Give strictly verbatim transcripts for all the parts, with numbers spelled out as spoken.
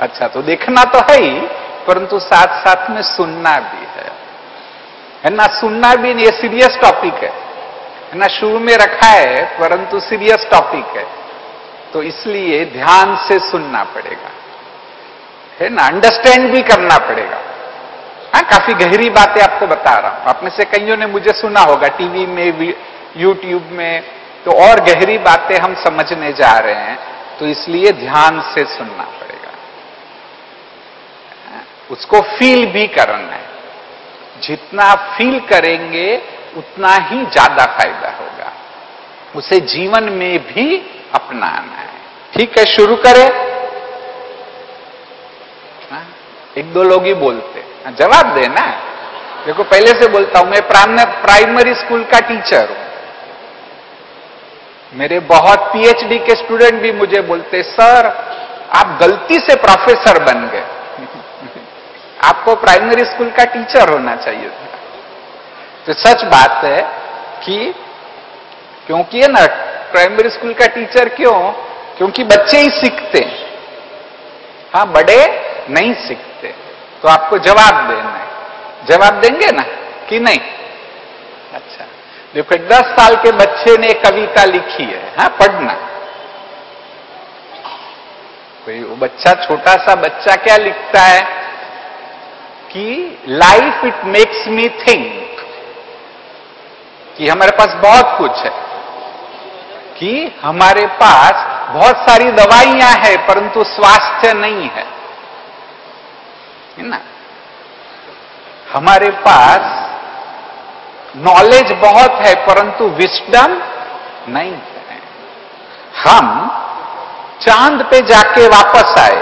अच्छा, तो देखना तो है ही, परंतु साथ साथ में सुनना भी है, है ना। सुनना भी नहीं, ये सीरियस टॉपिक है, है ना। शुरू में रखा है परंतु सीरियस टॉपिक है, तो इसलिए ध्यान से सुनना पड़ेगा, है ना। अंडरस्टैंड भी करना पड़ेगा। हाँ, काफी गहरी बातें आपको बता रहा हूं। आप में से कईयों ने मुझे सुना होगा टीवी में, यूट्यूब में, तो और गहरी बातें हम समझने जा रहे हैं, तो इसलिए ध्यान से सुनना पड़ेगा। उसको फील भी करना है। जितना फील करेंगे उतना ही ज्यादा फायदा होगा, उसे जीवन में भी अपनाना है। ठीक है, शुरू करें। हाँ? एक दो लोग ही बोलते, हाँ, जवाब देना। देखो, पहले से बोलता हूं, मैं प्राइमरी स्कूल का टीचर हूं। मेरे बहुत पीएचडी के स्टूडेंट भी मुझे बोलते, सर आप गलती से प्रोफेसर बन गए, आपको प्राइमरी स्कूल का टीचर होना चाहिए था। तो सच बात है कि क्योंकि है ना, प्राइमरी स्कूल का टीचर क्यों? क्योंकि बच्चे ही सीखते हैं, हाँ, बड़े नहीं सीखते। तो आपको जवाब देना है। जवाब देंगे ना कि नहीं? अच्छा, देखो, एक दस साल के बच्चे ने कविता लिखी है, हाँ, पढ़ना। कोई वो बच्चा, छोटा सा बच्चा क्या लिखता है कि life it makes me think, कि हमारे पास बहुत कुछ है, कि हमारे पास बहुत सारी दवाइयां हैं परंतु स्वास्थ्य नहीं है, है ना। हमारे पास नॉलेज बहुत है परंतु विस्डम नहीं है। हम चांद पे जाके वापस आए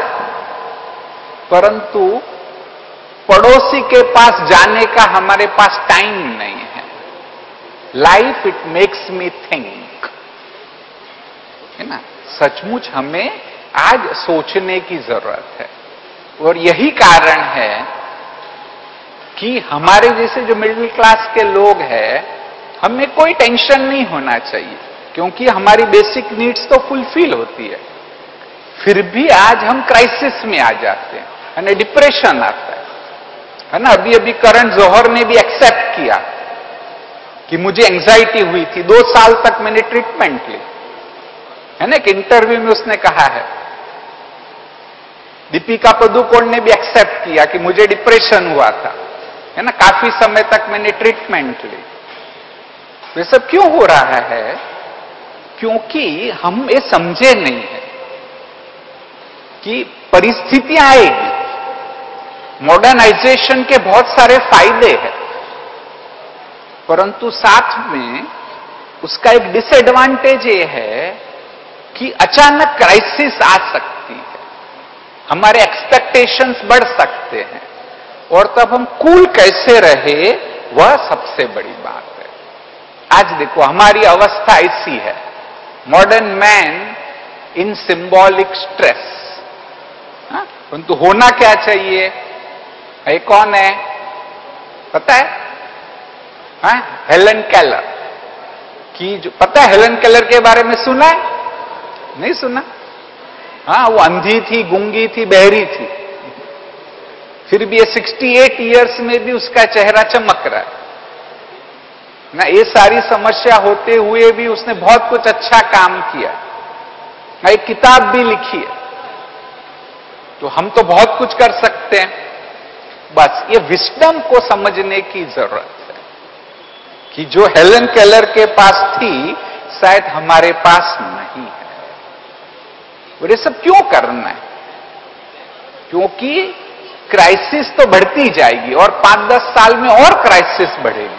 परंतु पड़ोसी के पास जाने का हमारे पास टाइम नहीं है। Life it makes me think, है ना। सचमुच हमें आज सोचने की जरूरत है, और यही कारण है कि हमारे जैसे जो मिडिल क्लास के लोग हैं, हमें कोई टेंशन नहीं होना चाहिए, क्योंकि हमारी बेसिक नीड्स तो फुलफिल होती है। फिर भी आज हम क्राइसिस में आ जाते हैं, है ना, डिप्रेशन आता है, है ना। अभी अभी करण जौहर ने भी एक्सेप्ट किया कि मुझे एंजाइटी हुई थी, दो साल तक मैंने ट्रीटमेंट ली, है ना। एक इंटरव्यू में उसने कहा है। दीपिका पादुकोण ने भी एक्सेप्ट किया कि मुझे डिप्रेशन हुआ था, है ना, काफी समय तक मैंने ट्रीटमेंट ली। ये सब क्यों हो रहा है? क्योंकि हम ये समझे नहीं है कि परिस्थितियां आएगी। मॉडर्नाइजेशन के बहुत सारे फायदे हैं, परंतु साथ में उसका एक डिसएडवांटेज ये है कि अचानक क्राइसिस आ सकती है, हमारे एक्सपेक्टेशंस बढ़ सकते हैं, और तब हम कूल कैसे रहे, वह सबसे बड़ी बात है। आज देखो, हमारी अवस्था ऐसी है, modern man in symbolic stress. परंतु होना क्या चाहिए? ये कौन है पता है? हा? हेलन केलर की, जो पता है हेलन केलर के बारे में सुना है? नहीं सुना? हाँ, वो अंधी थी, गूंगी थी, बहरी थी, फिर भी ये अड़सठ इयर्स में भी उसका चेहरा चमक रहा है ना। ये सारी समस्या होते हुए भी उसने बहुत कुछ अच्छा काम किया, एक किताब भी लिखी है। तो हम तो बहुत कुछ कर सकते हैं, बस ये विस्डम को समझने की जरूरत है कि जो हेलन केलर के पास थी शायद हमारे पास नहीं है। और ये सब क्यों करना है? क्योंकि क्राइसिस तो बढ़ती जाएगी, और पांच दस साल में और क्राइसिस बढ़ेगी।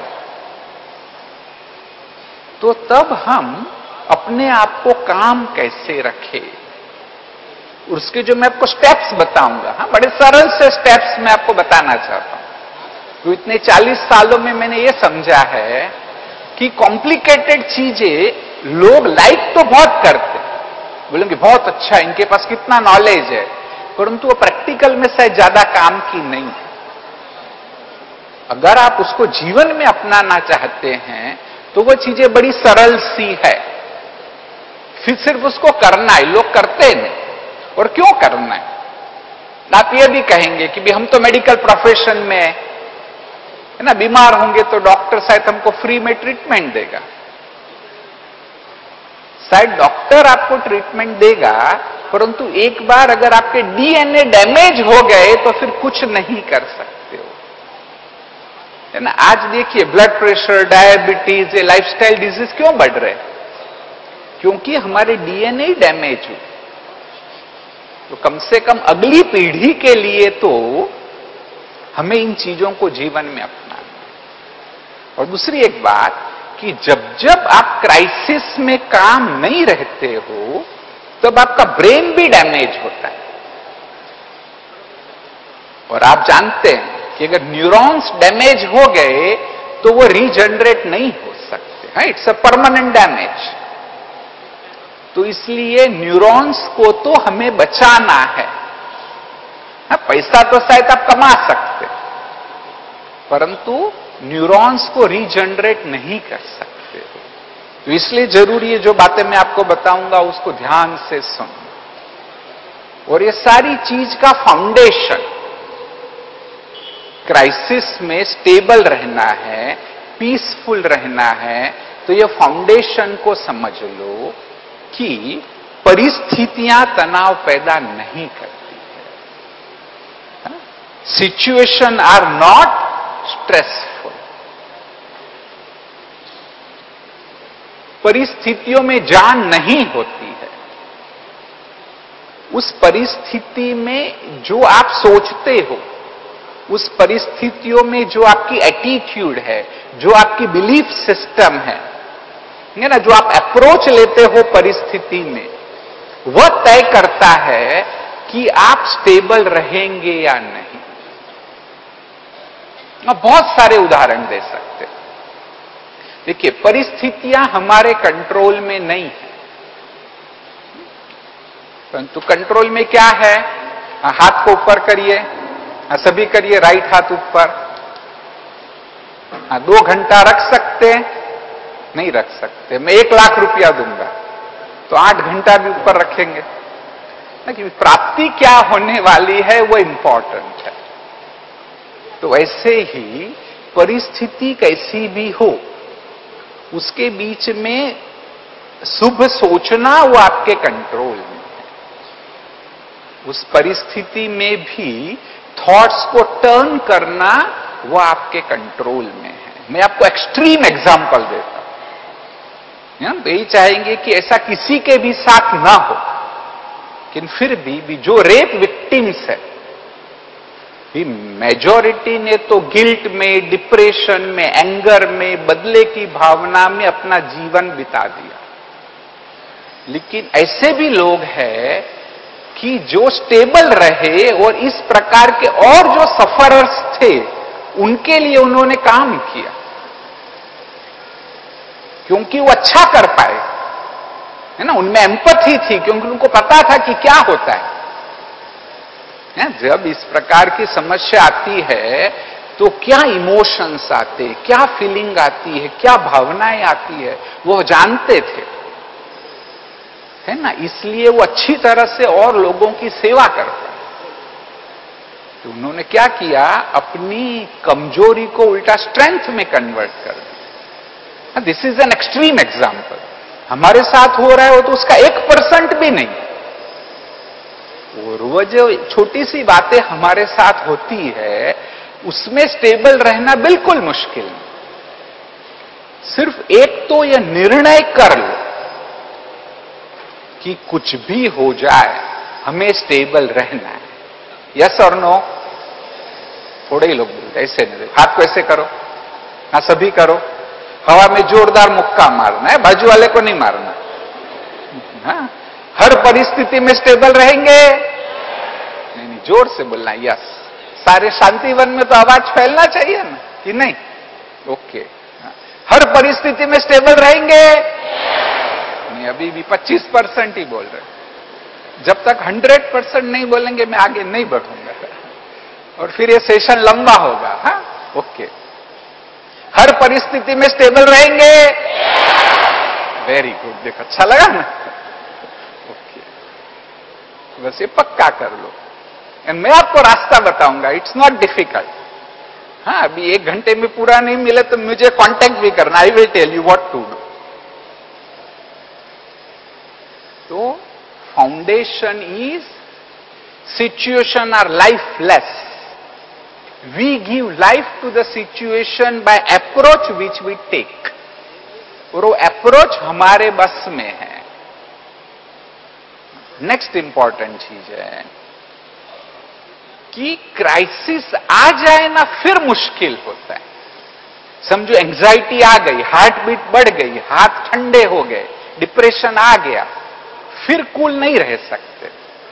तो तब हम अपने आप को काम कैसे रखें, उसके जो मैं आपको स्टेप्स बताऊंगा, हाँ, बड़े सरल से स्टेप्स मैं आपको बताना चाहता हूं। तो इतने चालीस सालों में मैंने ये समझा है कि कॉम्प्लिकेटेड चीजें लोग लाइक तो बहुत करते, बोलेंगे बहुत अच्छा, इनके पास कितना नॉलेज है, परंतु वो प्रैक्टिकल में शायद ज्यादा काम की नहीं है। अगर आप उसको जीवन में अपनाना चाहते हैं तो वो चीजें बड़ी सरल सी है, फिर सिर्फ उसको करना है। लोग करते नहीं, और क्यों करना है? आप ये भी कहेंगे कि भी हम तो मेडिकल प्रोफेशन में है ना, बीमार होंगे तो डॉक्टर शायद हमको फ्री में ट्रीटमेंट देगा। शायद डॉक्टर आपको ट्रीटमेंट देगा, परंतु एक बार अगर आपके डीएनए डैमेज हो गए तो फिर कुछ नहीं कर सकते हो, है ना। आज देखिए ब्लड प्रेशर, डायबिटीज, ये लाइफस्टाइल डिजीज क्यों बढ़ रहे हैं? क्योंकि हमारे डीएनए डैमेज हुए। तो कम से कम अगली पीढ़ी के लिए तो हमें इन चीजों को जीवन में अपनाना। और दूसरी एक बात कि जब जब आप क्राइसिस में काम नहीं रहते हो तब आपका ब्रेन भी डैमेज होता है। और आप जानते हैं कि अगर न्यूरॉन्स डैमेज हो गए तो वो रीजनरेट नहीं हो सकते हैं, इट्स अ परमानेंट डैमेज। तो इसलिए न्यूरॉन्स को तो हमें बचाना है। हाँ, पैसा तो शायद आप कमा सकते, परंतु न्यूरॉन्स को रीजनरेट नहीं कर सकते हो। तो इसलिए जरूरी है जो बातें मैं आपको बताऊंगा उसको ध्यान से सुनो। और ये सारी चीज का फाउंडेशन, क्राइसिस में स्टेबल रहना है, पीसफुल रहना है, तो ये फाउंडेशन को समझ लो कि परिस्थितियां तनाव पैदा नहीं करती है। Situation are not stressful. परिस्थितियों में जान नहीं होती है। उस परिस्थिति में जो आप सोचते हो, उस परिस्थितियों में जो आपकी एटीट्यूड है, जो आपकी बिलीफ सिस्टम है ना, जो आप अप्रोच लेते हो परिस्थिति में, वह तय करता है कि आप स्टेबल रहेंगे या नहीं। मैं बहुत सारे उदाहरण दे सकते हैं। देखिए, परिस्थितियां हमारे कंट्रोल में नहीं है, परंतु कंट्रोल में क्या है? हाथ को ऊपर करिए, सभी करिए, राइट हाथ ऊपर। दो घंटा रख सकते हैं? नहीं रख सकते। मैं एक लाख रुपया दूंगा तो आठ घंटा भी ऊपर रखेंगे ना, कि प्राप्ति क्या होने वाली है वो इंपॉर्टेंट है। तो ऐसे ही परिस्थिति कैसी भी हो, उसके बीच में शुभ सोचना वो आपके कंट्रोल में है। उस परिस्थिति में भी थॉट्स को टर्न करना वो आपके कंट्रोल में है। मैं आपको एक्सट्रीम एग्जांपल देता हूं। तो यही चाहेंगे कि ऐसा किसी के भी साथ ना हो, लेकिन फिर भी, भी जो रेप विक्टिम्स है, मेजॉरिटी ने तो गिल्ट में, डिप्रेशन में, एंगर में, बदले की भावना में अपना जीवन बिता दिया। लेकिन ऐसे भी लोग हैं कि जो स्टेबल रहे और इस प्रकार के और जो सफरर्स थे उनके लिए उन्होंने काम किया, क्योंकि वो अच्छा कर पाए, है ना। उनमें एम्पैथी थी, क्योंकि उनको पता था कि क्या होता है। जब इस प्रकार की समस्या आती है तो क्या इमोशंस आते, क्या फीलिंग आती है, क्या भावनाएं आती है, वो जानते थे, है ना। इसलिए वो अच्छी तरह से और लोगों की सेवा कर पाए। तो उन्होंने क्या किया? अपनी कमजोरी को उल्टा स्ट्रेंथ में कन्वर्ट कर दिया। This is an extreme example. हमारे साथ हो रहा है वो तो उसका एक परसेंट भी नहीं। और वो जो छोटी सी बातें हमारे साथ होती है उसमें स्टेबल रहना बिल्कुल मुश्किल है। सिर्फ एक तो यह निर्णय कर लो कि कुछ भी हो जाए हमें स्टेबल रहना है। यस और नो? थोड़े ही लोग बोलते, ऐसे नहीं। हाथ को ऐसे करो, हाँ सभी करो। हवा में जोरदार मुक्का मारना है, बाजू वाले को नहीं मारना। हाँ, हर परिस्थिति में स्टेबल रहेंगे? नहीं नहीं, जोर से बोलना यस। सारे शांतिवन में तो आवाज फैलना चाहिए ना, कि नहीं? ओके। हाँ। हर परिस्थिति में स्टेबल रहेंगे? नहीं, अभी भी पच्चीस परसेंट ही बोल रहे। जब तक हंड्रेड परसेंट नहीं बोलेंगे मैं आगे नहीं बढ़ूंगा, और फिर ये सेशन लंबा होगा। हाँ, ओके। हर परिस्थिति में स्टेबल रहेंगे? Very good. देखो, अच्छा लगा ना? ओके, बस ये पक्का कर लो। एंड मैं आपको रास्ता बताऊंगा, इट्स नॉट डिफिकल्ट। हाँ, अभी एक घंटे में पूरा नहीं मिले तो मुझे कांटेक्ट भी करना, I will tell you what to do. तो foundation is situation are lifeless, we give life to the situation by approach which we take, और वो अप्रोच हमारे बस में है। नेक्स्ट इंपॉर्टेंट चीज है कि क्राइसिस आ जाए ना फिर मुश्किल होता है। समझो एंजाइटी आ गई, हार्ट बीट बढ़ गई, हाथ ठंडे हो गए, डिप्रेशन आ गया, फिर कूल नहीं रह सकते।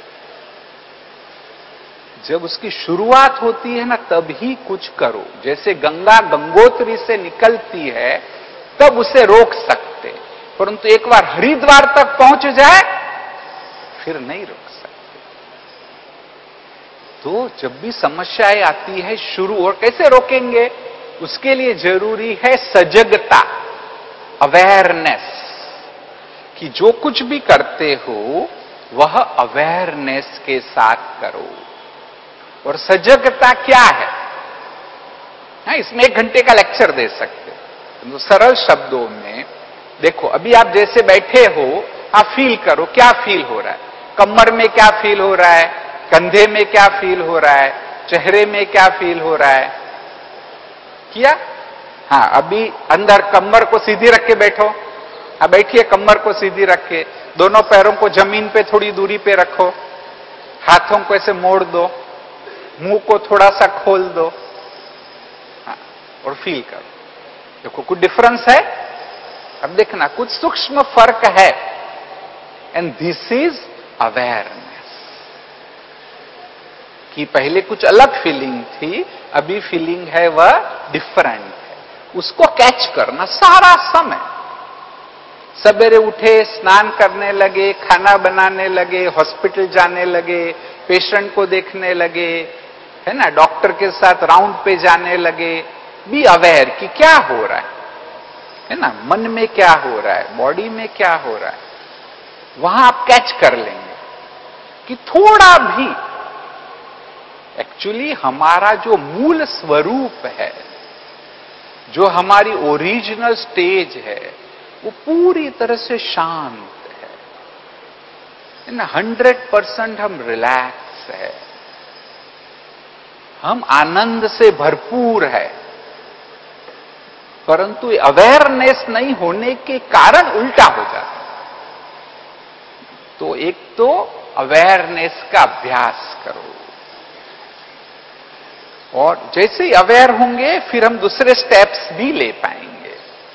जब उसकी शुरुआत होती है ना तभी कुछ करो। जैसे गंगा गंगोत्री से निकलती है तब उसे रोक सकते, परंतु एक बार हरिद्वार तक पहुंच जाए फिर नहीं रोक सकते। तो जब भी समस्याएं आती है शुरू, और कैसे रोकेंगे, उसके लिए जरूरी है सजगता, अवेयरनेस, कि जो कुछ भी करते हो वह अवेयरनेस के साथ करो। और सजगता क्या है? हाँ, इसमें एक घंटे का लेक्चर दे सकते, तो सरल शब्दों में देखो, अभी आप जैसे बैठे हो, आप फील करो क्या फील हो रहा है, कमर में क्या फील हो रहा है, कंधे में क्या फील हो रहा है, चेहरे में क्या फील हो रहा है, किया? हाँ, अभी अंदर कमर को सीधी रख के बैठो। हाँ, बैठिए, कमर को सीधी रख के, दोनों पैरों को जमीन पे थोड़ी दूरी पे रखो, हाथों को ऐसे मोड़ दो, मुंह को थोड़ा सा खोल दो, हाँ, और फील करो। देखो कुछ डिफरेंस है? अब देखना कुछ सूक्ष्म फर्क है, एंड दिस इज अवेयरनेस। कि पहले कुछ अलग फीलिंग थी, अभी फीलिंग है वह डिफरेंट है, उसको कैच करना सारा समय। सवेरे उठे, स्नान करने लगे, खाना बनाने लगे, हॉस्पिटल जाने लगे, पेशेंट को देखने लगे, है ना, डॉक्टर के साथ राउंड पे जाने लगे, बी अवेयर कि क्या हो रहा है है ना, मन में क्या हो रहा है, बॉडी में क्या हो रहा है, वहां आप कैच कर लेंगे कि थोड़ा भी एक्चुअली हमारा जो मूल स्वरूप है, जो हमारी ओरिजिनल स्टेज है, वो पूरी तरह से शांत है ना, हंड्रेड परसेंट हम रिलैक्स है, हम आनंद से भरपूर है। परंतु अवेयरनेस नहीं होने के कारण उल्टा हो जाता है। तो एक तो अवेयरनेस का अभ्यास करो, और जैसे ही अवेयर होंगे फिर हम दूसरे स्टेप्स भी ले पाएंगे।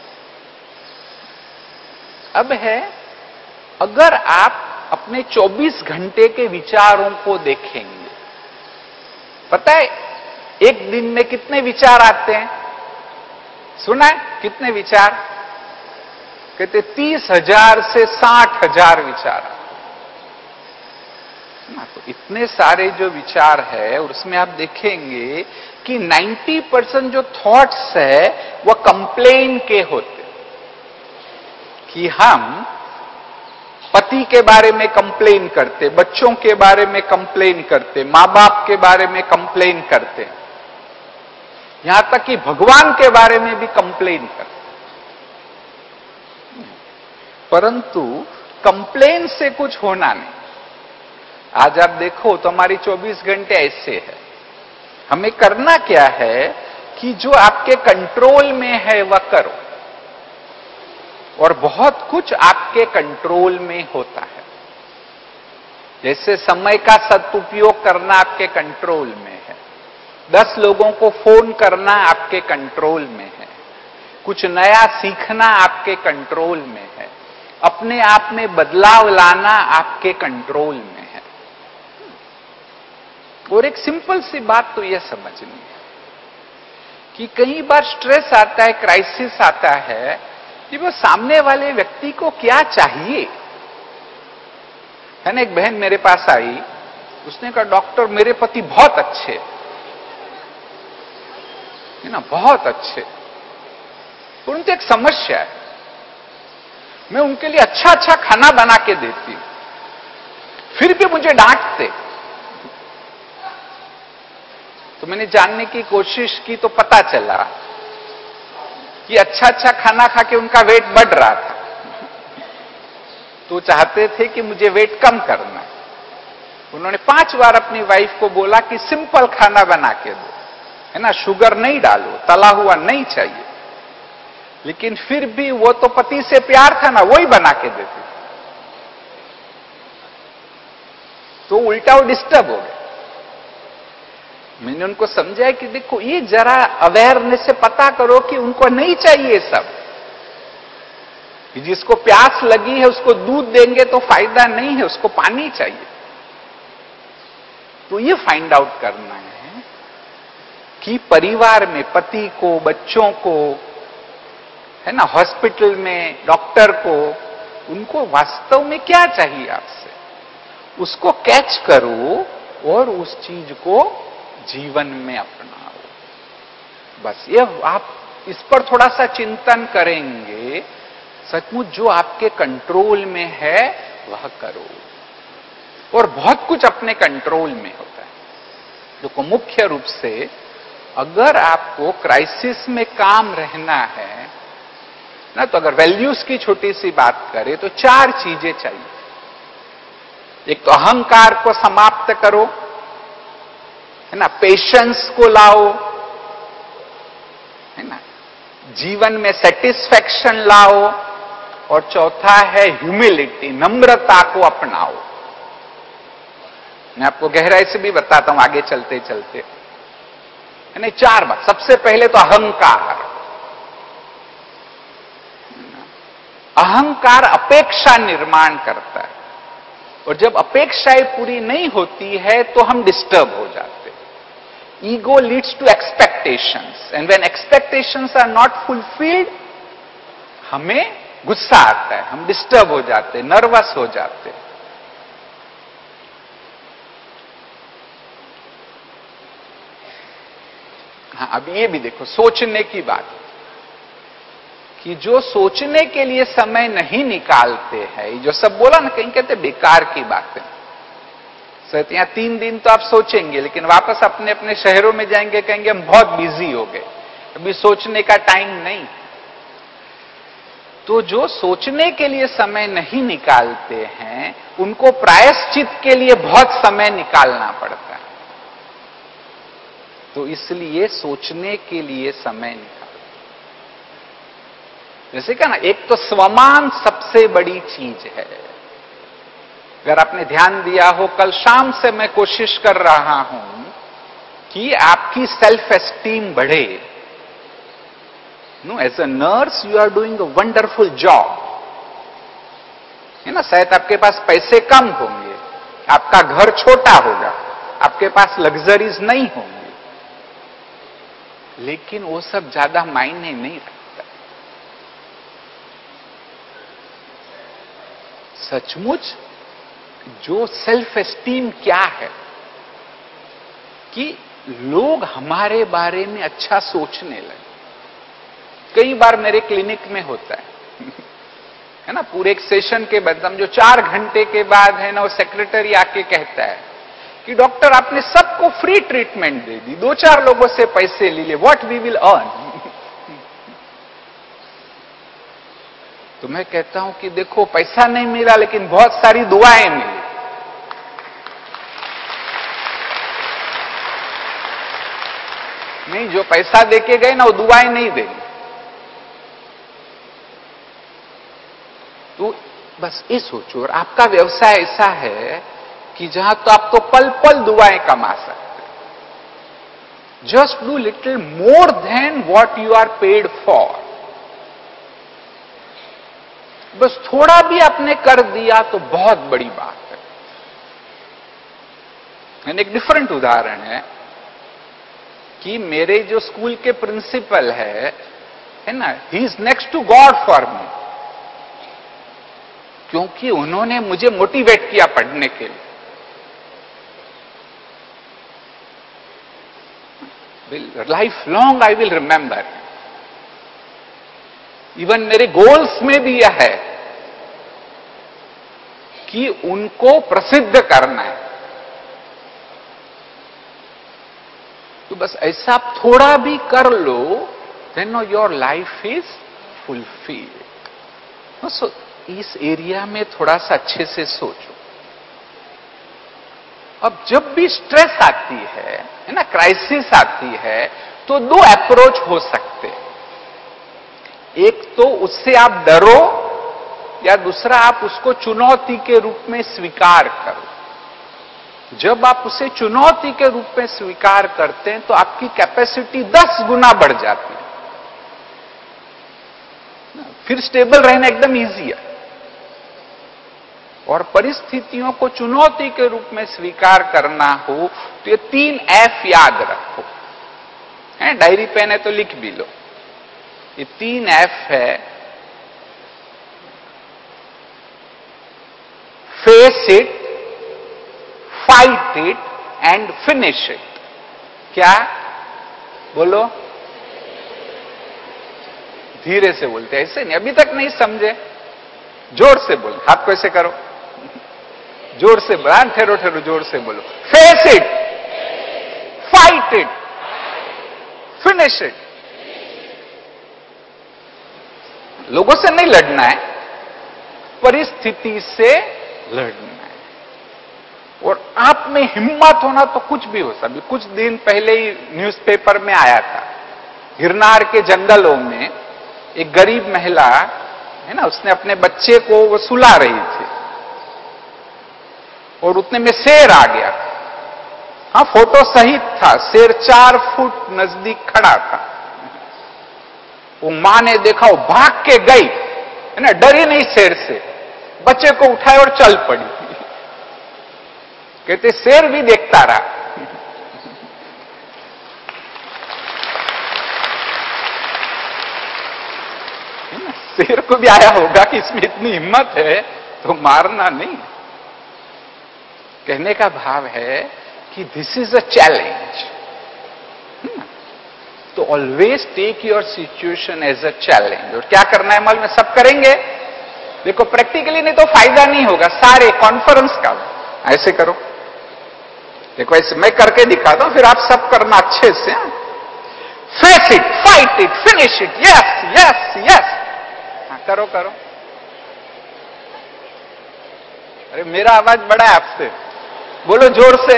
अब है, अगर आप अपने चौबीस घंटे के विचारों को देखेंगे, पता है एक दिन में कितने विचार आते हैं? सुना है कितने विचार? कहते तीस हजार से साठ हजार विचार। तो इतने सारे जो विचार है, और उसमें आप देखेंगे कि नब्बे परसेंट जो थॉट्स है वह कंप्लेन के होते, कि हम पति के बारे में कंप्लेन करते, बच्चों के बारे में कंप्लेन करते, मां बाप के बारे में कंप्लेन करते, यहां तक कि भगवान के बारे में भी कंप्लेन करते। परंतु कंप्लेन से कुछ होना नहीं। आज आप देखो तो हमारी चौबीस घंटे ऐसे है, हमें करना क्या है कि जो आपके कंट्रोल में है वह करो, और बहुत कुछ आपके कंट्रोल में होता है। जैसे समय का सदुपयोग करना आपके कंट्रोल में है, दस लोगों को फोन करना आपके कंट्रोल में है, कुछ नया सीखना आपके कंट्रोल में है, अपने आप में बदलाव लाना आपके कंट्रोल में है। और एक सिंपल सी बात तो यह समझनी है कि कई बार स्ट्रेस आता है, क्राइसिस आता है, कि वो सामने वाले व्यक्ति को क्या चाहिए। है ना, एक बहन मेरे पास आई, उसने कहा डॉक्टर मेरे पति बहुत अच्छे है ना, बहुत अच्छे, परंतु एक समस्या है, मैं उनके लिए अच्छा अच्छा खाना बना के देती हूं, फिर भी मुझे डांटते। तो मैंने जानने की कोशिश की तो पता चला कि अच्छा अच्छा खाना खा के उनका वेट बढ़ रहा था। तो चाहते थे कि मुझे वेट कम करना है। उन्होंने पांच बार अपनी वाइफ को बोला कि सिंपल खाना बना के दो, है ना, शुगर नहीं डालो, तला हुआ नहीं चाहिए। लेकिन फिर भी वो तो पति से प्यार था ना, वो ही बना के देते। तो उल्टा वो डिस्टर्ब हो गए। मैंने उनको समझाया कि देखो, ये जरा अवेयरनेस से पता करो कि उनको नहीं चाहिए सब। कि जिसको प्यास लगी है उसको दूध देंगे तो फायदा नहीं है, उसको पानी चाहिए। तो ये फाइंड आउट करना है कि परिवार में पति को, बच्चों को, है ना, हॉस्पिटल में डॉक्टर को, उनको वास्तव में क्या चाहिए आपसे, उसको कैच करो और उस चीज को जीवन में अपनाओ। बस ये आप इस पर थोड़ा सा चिंतन करेंगे, सचमुच जो आपके कंट्रोल में है वह करो। और बहुत कुछ अपने कंट्रोल में होता है। देखो, मुख्य रूप से अगर आपको क्राइसिस में काम रहना है ना, तो अगर वैल्यूज की छोटी सी बात करें तो चार चीजें चाहिए। एक तो अहंकार को समाप्त करो, है ना, पेशेंस को लाओ, है ना, जीवन में सेटिस्फैक्शन लाओ, और चौथा है ह्यूमिलिटी, नम्रता को अपनाओ। मैं आपको गहराई से भी बताता हूं आगे चलते चलते, है ना। चार बात। सबसे पहले तो अहंकार। अहंकार अपेक्षा निर्माण करता है, और जब अपेक्षाएं पूरी नहीं होती है तो हम डिस्टर्ब हो जाते हैं। Ego leads to expectations, and when expectations are not fulfilled, हमें गुस्सा आता है, हम डिस्टर्ब हो जाते हैं, नर्वस हो जाते हैं। हाँ, अब ये भी देखो, सोचने की बात, कि जो सोचने के लिए समय नहीं निकालते हैं, जो सब बोला ना, कहीं कहते बेकार की बातें। सर, यहां तीन दिन तो आप सोचेंगे, लेकिन वापस अपने अपने शहरों में जाएंगे, कहेंगे हम बहुत बिजी हो गए, अभी सोचने का टाइम नहीं। तो जो सोचने के लिए समय नहीं निकालते हैं, उनको प्रायश्चित के लिए बहुत समय निकालना पड़ता है। तो इसलिए सोचने के लिए समय निकाल, जैसे क्या ना, एक तो स्वमान सबसे बड़ी चीज है। अगर आपने ध्यान दिया हो, कल शाम से मैं कोशिश कर रहा हूं कि आपकी सेल्फ एस्टीम बढ़े। No, as a nurse you are doing a wonderful job, है ना। शायद आपके पास पैसे कम होंगे, आपका घर छोटा होगा, आपके पास लग्जरीज नहीं होंगी, लेकिन वो सब ज्यादा मायने नहीं रखता। सचमुच जो सेल्फ एस्टीम क्या है, कि लोग हमारे बारे में अच्छा सोचने लगे। कई बार मेरे क्लिनिक में होता है है ना, पूरे एक सेशन के बाद, समझो चार घंटे के बाद, है ना, वो सेक्रेटरी आके कहता है कि डॉक्टर आपने सबको फ्री ट्रीटमेंट दे दी, दो चार लोगों से पैसे ले लिए, व्हाट वी विल अर्न। तो मैं कहता हूं कि देखो, पैसा नहीं मिला लेकिन बहुत सारी दुआएं मिली। नहीं, जो पैसा देके गए ना, वो दुआएं नहीं देंगे। तो बस ये सोचो, और आपका व्यवसाय ऐसा है कि जहां तो आप तो पल पल दुआएं कमा सकते। Just do little more than what you are paid for. बस थोड़ा भी आपने कर दिया तो बहुत बड़ी बात है। मैंने एक डिफरेंट उदाहरण है कि मेरे जो स्कूल के प्रिंसिपल है है ना, he is next to God for me, क्योंकि उन्होंने मुझे मोटिवेट किया पढ़ने के लिए। Life long I will remember. Even मेरे गोल्स में भी यह है कि उनको प्रसिद्ध करना है। तो बस ऐसा आप थोड़ा भी कर लो, then know your life is fulfilled. So इस एरिया में थोड़ा सा अच्छे से सोचो। अब जब भी स्ट्रेस आती है है ना, क्राइसिस आती है, तो दो अप्रोच हो सकते हैं। एक तो उससे आप डरो, या दूसरा आप उसको चुनौती के रूप में स्वीकार करो। जब आप उसे चुनौती के रूप में स्वीकार करते हैं तो आपकी कैपेसिटी दस गुना बढ़ जाती है, फिर स्टेबल रहना एकदम इजी है। और परिस्थितियों को चुनौती के रूप में स्वीकार करना हो तो ये तीन एफ याद रखो, है डायरी पेन है तो लिख भी लो। ये तीन एफ है, face it, fight it and finish it. क्या बोलो? धीरे से बोलते, ऐसे नहीं, अभी तक नहीं समझे, जोर से बोलो। हाथ को ऐसे करो, जोर से बोलो, ठहरो ठहरो, जोर से बोलो। Face it, fight it, finish it. लोगों से नहीं लड़ना है, परिस्थिति से लड़ना है। और आप में हिम्मत होना तो कुछ भी हो सकता। कुछ दिन पहले ही न्यूज़पेपर में आया था, गिरनार के जंगलों में एक गरीब महिला है ना, उसने अपने बच्चे को वो सुला रही थी और उतने में शेर आ गया। हाँ, फोटो सही था, शेर चार फुट नजदीक खड़ा था। वो मां ने देखा, वो भाग के गई, है ना, डरी नहीं शेर से, बच्चे को उठाए और चल पड़ी। कहते शेर भी देखता रहा। शेर को भी आया होगा कि इसमें इतनी हिम्मत है तो मारना नहीं। कहने का भाव है कि दिस इज अ चैलेंज। तो always take your situation as a challenge. और क्या करना है मालूम है? सब करेंगे, देखो प्रैक्टिकली नहीं तो फायदा नहीं होगा। सारे कॉन्फ्रेंस का ऐसे करो, देखो ऐसे मैं करके दिखाता हूं, फिर आप सब करना अच्छे से। Face it, fight it, finish it, yes yes yes. करो करो। अरे मेरा आवाज बड़ा है आपसे, बोलो जोर से।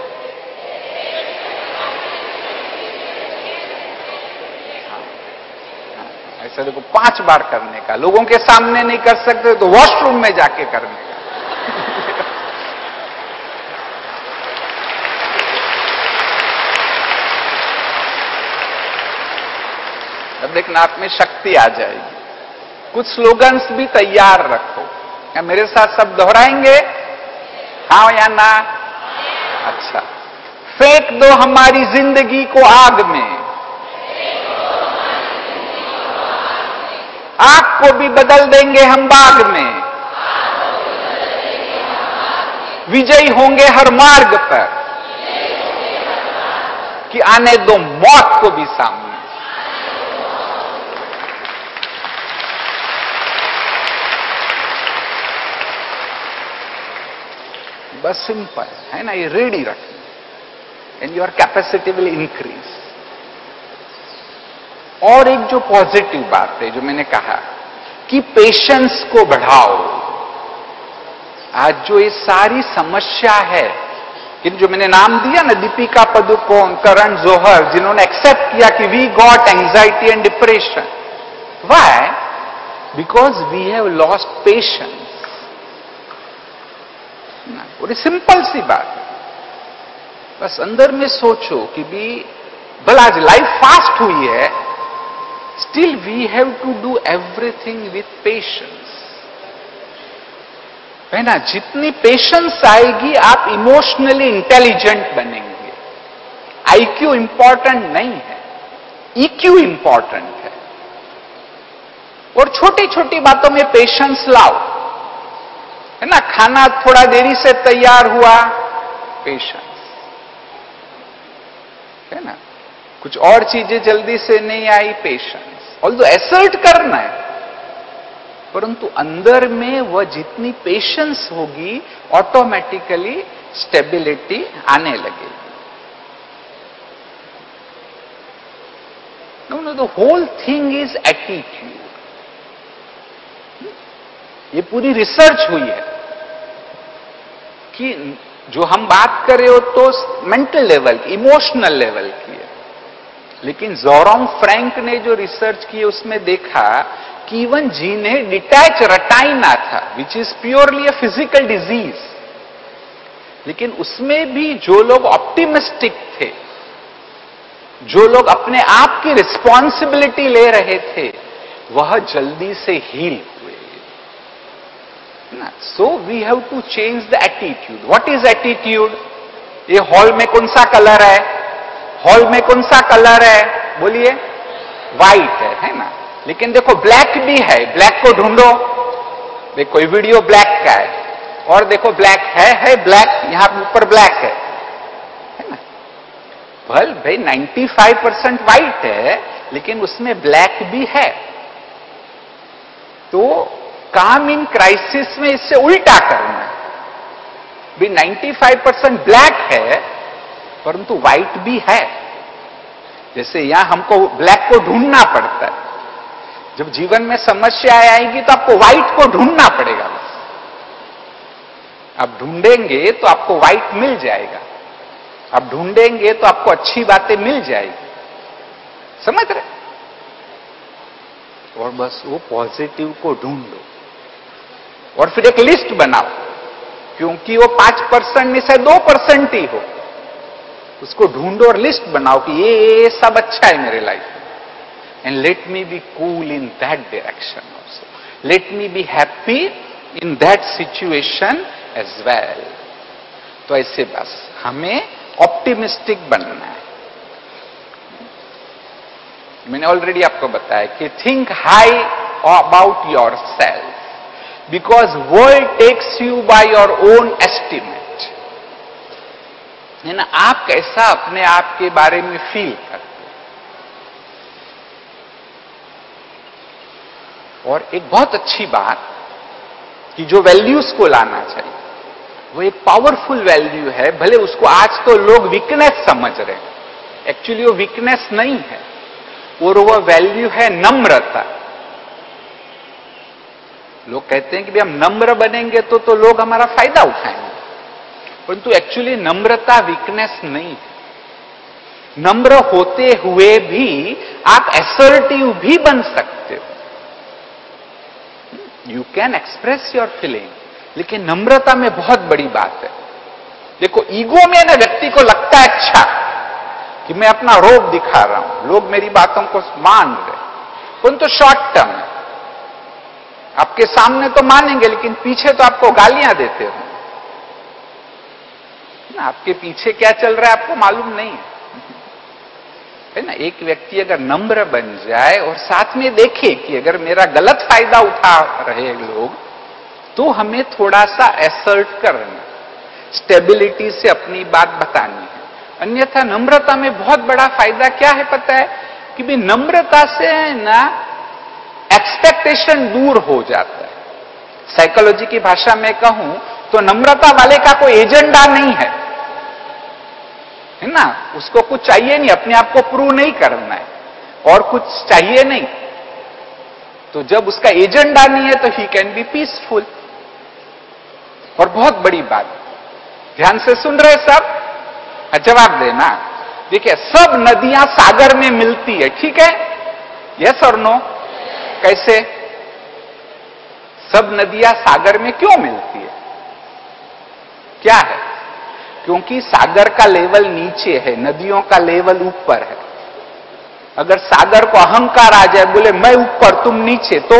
ऐसा देखो पांच बार करने का। लोगों के सामने नहीं कर सकते तो वॉशरूम में जाके करने का। अब देखना आप में शक्ति आ जाएगी। कुछ स्लोगन्स भी तैयार रखो। क्या मेरे साथ सब दोहराएंगे? हाँ या ना? अच्छा। फेंक दो हमारी जिंदगी को आग में, आग को भी बदल देंगे हम बाग में, विजयी होंगे हर मार्ग पर, कि आने दो मौत को भी सामने। बस सिंपल है ना, ये रेडी रखना and your capacity will increase. और एक जो पॉजिटिव बात है जो मैंने कहा कि पेशेंस को बढ़ाओ। आज जो ये सारी समस्या है, कि जो मैंने नाम दिया ना, दीपिका पदुकोण, करण जौहर, जिन्होंने एक्सेप्ट किया कि we got anxiety and depression. Why? Because we have lost patience. और ये सिंपल सी बात है, बस अंदर में सोचो कि भी भला आज लाइफ फास्ट हुई है, still we have to do everything with patience. है ना, जितनी पेशेंस आएगी आप इमोशनली इंटेलिजेंट बनेंगे। आईक्यू इंपॉर्टेंट नहीं है, ईक्यू इंपॉर्टेंट है। और छोटी छोटी बातों में पेशेंस लाओ, है ना, खाना थोड़ा देरी से तैयार हुआ, पेशेंस, है ना, कुछ और चीजें जल्दी से नहीं आई, पेशेंस। ऑल्दो एसर्ट करना है, परंतु अंदर में वह जितनी पेशेंस होगी ऑटोमेटिकली स्टेबिलिटी आने लगेगी। No no, the whole thing is attitude. ये पूरी रिसर्च हुई है कि जो हम बात कर रहे हो तो मेंटल लेवल की, इमोशनल लेवल की है, लेकिन जोराम फ्रैंक ने जो रिसर्च की उसमें देखा कि इवन जिन्हें डिटैच रटाइना था, which is purely a physical disease, लेकिन उसमें भी जो लोग ऑप्टिमिस्टिक थे, जो लोग अपने आप की रिस्पॉन्सिबिलिटी ले रहे थे, वह जल्दी से हील हुए ना। So we have to change the attitude. What is attitude? ये हॉल में कौन सा कलर है? हॉल में कौन सा कलर है? बोलिए, व्हाइट है, है ना। लेकिन देखो ब्लैक भी है, ब्लैक को ढूंढो। देखो ये वीडियो ब्लैक का है, और देखो ब्लैक है है ब्लैक, यहां ऊपर ब्लैक है, है ना। वेल भाई पचानवे परसेंट व्हाइट है, लेकिन उसमें ब्लैक भी है। तो काम इन क्राइसिस में इससे उल्टा करना है। भी पचानवे परसेंट ब्लैक है, परंतु व्हाइट भी है। जैसे यहां हमको ब्लैक को ढूंढना पड़ता है, जब जीवन में समस्या आएगी तो आपको व्हाइट को ढूंढना पड़ेगा। बस आप ढूंढेंगे तो आपको व्हाइट मिल जाएगा, आप ढूंढेंगे तो आपको अच्छी बातें मिल जाएगी, समझ रहे? और बस वो पॉजिटिव को ढूंढो और फिर एक लिस्ट बनाओ, क्योंकि वो पांच परसेंट में से दो परसेंट ही हो, उसको ढूंढो और लिस्ट बनाओ कि ये, ये सब अच्छा है मेरे लाइफ में, and let me be cool in that direction also, let me be happy in that situation as well. तो ऐसे बस हमें ऑप्टिमिस्टिक बनना है। मैंने ऑलरेडी आपको बताया कि think high about yourself, because world takes you by your own estimate, है ना। आप कैसा अपने आप के बारे में फील करते हैं। और एक बहुत अच्छी बात कि जो वैल्यूज को लाना चाहिए, वो एक पावरफुल वैल्यू है। भले उसको आज तो लोग वीकनेस समझ रहे हैं, एक्चुअली वो वीकनेस नहीं है, और वह वैल्यू है नम्रता। लोग कहते हैं कि भी हम नम्र बनेंगे तो तो लोग हमारा फायदा उठाएंगे, परंतु एक्चुअली नम्रता वीकनेस नहीं है। नम्र होते हुए भी आप असर्टिव भी बन सकते हो। You can express your feeling, लेकिन नम्रता में बहुत बड़ी बात है। देखो ईगो में ना व्यक्ति को लगता है अच्छा कि मैं अपना रोब दिखा रहा हूं, लोग मेरी बातों को मान रहे, परंतु शॉर्ट टर्म है। आपके सामने तो मानेंगे, लेकिन पीछे तो आपको गालियां देते हो ना। आपके पीछे क्या चल रहा है आपको मालूम नहीं है, है ना। एक व्यक्ति अगर नम्र बन जाए और साथ में देखे कि अगर मेरा गलत फायदा उठा रहे लोग, तो हमें थोड़ा सा एसर्ट करना, स्टेबिलिटी से अपनी बात बतानी है। अन्यथा नम्रता में बहुत बड़ा फायदा क्या है पता है? कि भी नम्रता से ना एक्सपेक्टेशन दूर हो जाता है। साइकोलॉजी की भाषा में कहूं तो नम्रता वाले का कोई एजेंडा नहीं है, है ना। उसको कुछ चाहिए नहीं, अपने आप को प्रूव नहीं करना है, और कुछ चाहिए नहीं। तो जब उसका एजेंडा नहीं है तो ही कैन बी पीसफुल। और बहुत बड़ी बात, ध्यान से सुन रहे सब, जवाब देना। देखिए सब नदियां सागर में मिलती है, ठीक है? यस और नो? कैसे? सब नदियां सागर में क्यों मिलती है? क्या है? क्योंकि सागर का लेवल नीचे है, नदियों का लेवल ऊपर है। अगर सागर को अहंकार आ जाए, बोले मैं ऊपर तुम नीचे, तो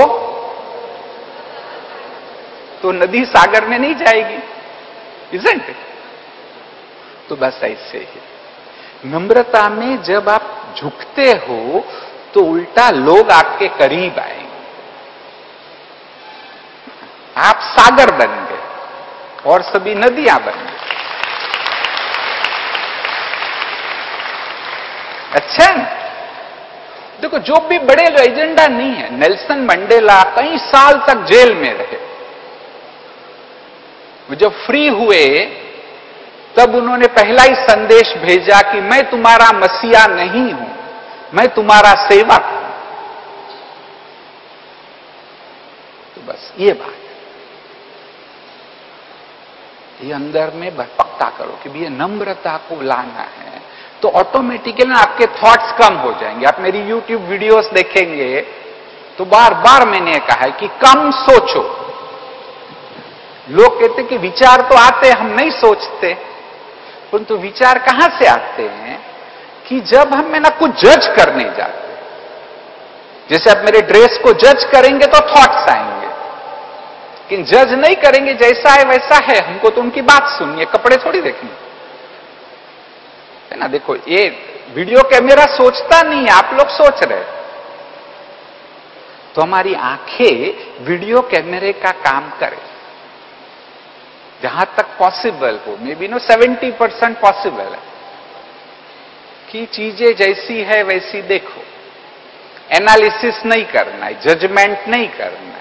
तो नदी सागर में नहीं जाएगी, इज़न्ट इट? तो बस ऐसे ही नम्रता में जब आप झुकते हो तो उल्टा लोग आपके करीब आएंगे, आप सागर बन गए और सभी नदियां बन गई। अच्छा, देखो जो भी बड़े एजेंडा नहीं है, नेल्सन मंडेला कई साल तक जेल में रहे, वो जब फ्री हुए तब उन्होंने पहला ही संदेश भेजा कि मैं तुम्हारा मसीहा नहीं हूं, मैं तुम्हारा सेवक हूं। तो बस ये बात, ये अंदर में पक्का करो कि भी ये नम्रता को लाना है, तो ऑटोमेटिकली आपके थॉट्स कम हो जाएंगे। आप मेरी यूट्यूब वीडियोस देखेंगे तो बार बार मैंने कहा है कि कम सोचो। लोग कहते कि विचार तो आते, हम नहीं सोचते, परंतु विचार कहां से आते हैं कि जब हम में ना कुछ जज करने जाते हैं। जैसे आप मेरे ड्रेस को जज करेंगे तो थॉट्स आएंगे, लेकिन जज नहीं करेंगे, जैसा है वैसा है, हमको तो उनकी बात सुननी है, कपड़े थोड़ी देखनी है ना। देखो ये वीडियो कैमरा सोचता नहीं है, आप लोग सोच रहे, तो हमारी आंखें वीडियो कैमरे का काम करें जहां तक पॉसिबल हो, maybe no seventy percent possible है कि चीजें जैसी है वैसी देखो, एनालिसिस नहीं करना है, जजमेंट नहीं करना है।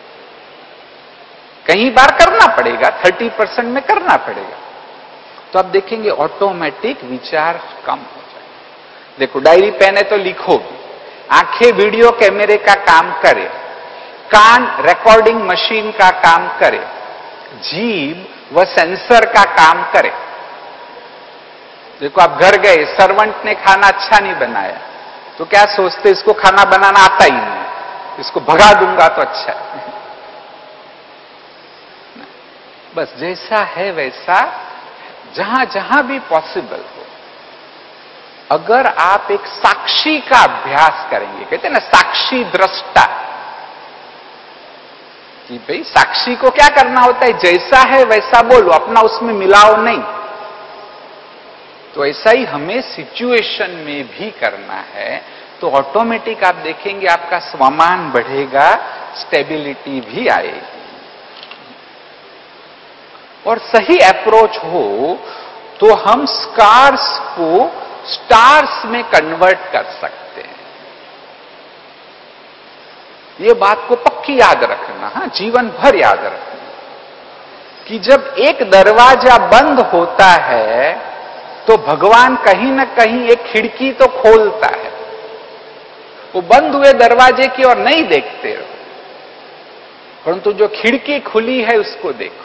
कई बार करना पड़ेगा, थर्टी परसेंट में करना पड़ेगा, तो आप देखेंगे ऑटोमेटिक विचार कम हो जाएगा। देखो डायरी पेन है तो लिखो भी, आंखें वीडियो कैमरे का काम करे, कान रिकॉर्डिंग मशीन का काम करे, जीभ व सेंसर का काम करे। देखो आप घर गए, सर्वेंट ने खाना अच्छा नहीं बनाया, तो क्या सोचते, इसको खाना बनाना आता ही नहीं, इसको भगा दूंगा तो अच्छा है। बस जैसा है वैसा, जहां जहां भी पॉसिबल हो, अगर आप एक साक्षी का अभ्यास करेंगे, कहते हैं ना साक्षी दृष्टा, कि भाई साक्षी को क्या करना होता है, जैसा है वैसा बोलो, अपना उसमें मिलाओ नहीं। तो ऐसा ही हमें सिचुएशन में भी करना है, तो ऑटोमेटिक आप देखेंगे आपका स्वमान बढ़ेगा, स्टेबिलिटी भी आएगी। और सही अप्रोच हो तो हम स्कार्स को स्टार्स में कन्वर्ट कर सकते हैं। ये बात को पक्की याद रखना, हाँ, जीवन भर याद रखना कि जब एक दरवाजा बंद होता है तो भगवान कहीं ना कहीं एक खिड़की तो खोलता है। वो बंद हुए दरवाजे की ओर नहीं देखते हो, परंतु जो खिड़की खुली है उसको देखो।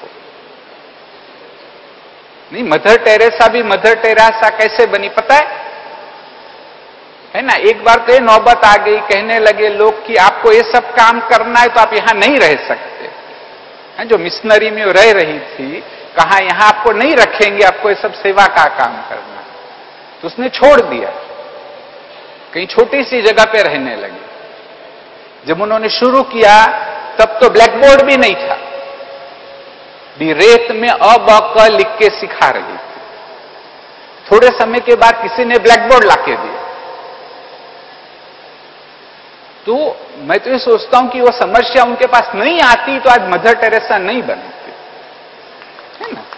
नहीं, मदर टेरेसा भी मदर टेरेसा कैसे बनी पता है है ना। एक बार तो ये नौबत आ गई, कहने लगे लोग कि आपको ये सब काम करना है तो आप यहां नहीं रह सकते हैं। जो मिशनरी में रह रही थी, कहा यहां आपको नहीं रखेंगे, आपको ये सब सेवा का काम करना, तो उसने छोड़ दिया, कहीं छोटी सी जगह पे रहने लगी। जब उन्होंने शुरू किया तब तो ब्लैक बोर्ड भी नहीं था, भी रेत में अ ब क लिख के सिखा रही थी। थोड़े समय के बाद किसी ने ब्लैक बोर्ड लाके दिया। तो मैं तो ये सोचता हूं कि वो समस्या उनके पास नहीं आती तो आज मदर टेरेसा नहीं बनती, है ना।